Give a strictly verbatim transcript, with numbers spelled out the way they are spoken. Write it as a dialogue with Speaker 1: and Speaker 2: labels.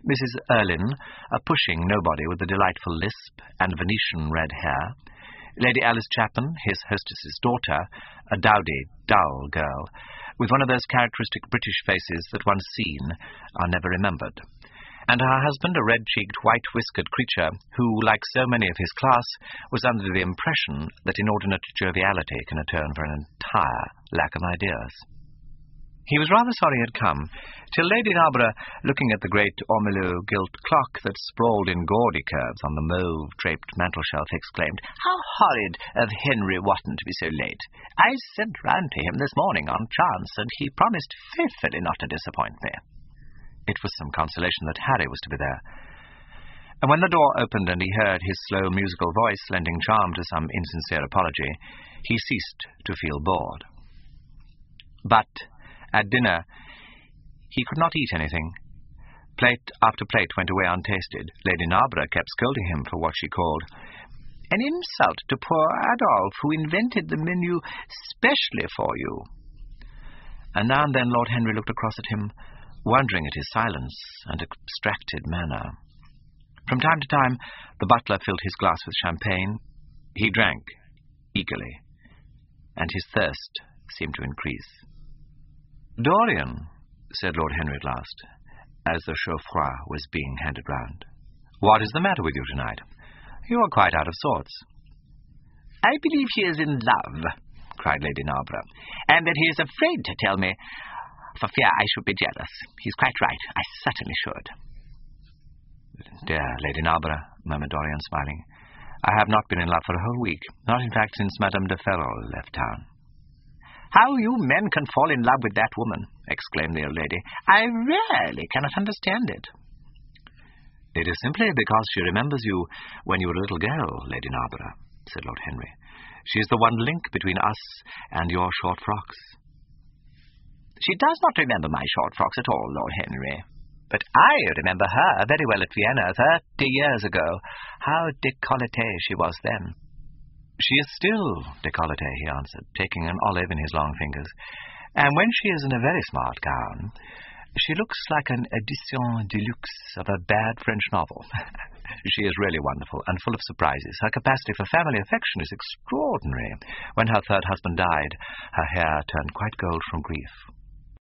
Speaker 1: Missus Erlyn, a pushing nobody with a delightful lisp and Venetian red hair, Lady Alice Chapman, his hostess's daughter, a dowdy, dull girl, with one of those characteristic British faces that once seen are never remembered, and her husband, a red-cheeked, white-whiskered creature who, like so many of his class, was under the impression that inordinate joviality can atone for an entire lack of ideas. He was rather sorry he had come, till Lady Narborough, looking at the great ormolu gilt clock that sprawled in gaudy curves on the mauve-draped mantelshelf, exclaimed, "How horrid of Henry Wotton to be so late! I sent round to him this morning on chance, and he promised faithfully not to disappoint me." It was some consolation that Harry was to be there. And when the door opened and he heard his slow musical voice lending charm to some insincere apology, he ceased to feel bored. But at dinner, he could not eat anything. Plate after plate went away untasted. Lady Narborough kept scolding him for what she called an insult to poor Adolphe, who invented the menu specially for you. And now and then Lord Henry looked across at him, wondering at his silence and abstracted manner. From time to time, the butler filled his glass with champagne. He drank eagerly, and his thirst seemed to increase. "Dorian," said Lord Henry at last, as the chaud-froid was being handed round, "what is the matter with you tonight? You are quite out of sorts." "I believe he is in love," cried Lady Narborough, "and that he is afraid to tell me, for fear I should be jealous. He's quite right. I certainly should." "Dear Lady Narborough," murmured Dorian, smiling, "I have not been in love for a whole week, not in fact since Madame de Ferrol left town." "How you men can fall in love with that woman," exclaimed the old lady, "I really cannot understand it." "It is simply because she remembers you when you were a little girl, Lady Narborough," said Lord Henry. "She is the one link between us and your short frocks." "She does not remember my short frocks at all, Lord Henry. But I remember her very well at Vienna thirty years ago. How décolletée she was then." "She is still décolletée," he answered, taking an olive in his long fingers. "And when she is in a very smart gown, she looks like an édition de luxe of a bad French novel. She is really wonderful and full of surprises. Her capacity for family affection is extraordinary. When her third husband died, her hair turned quite gold from grief.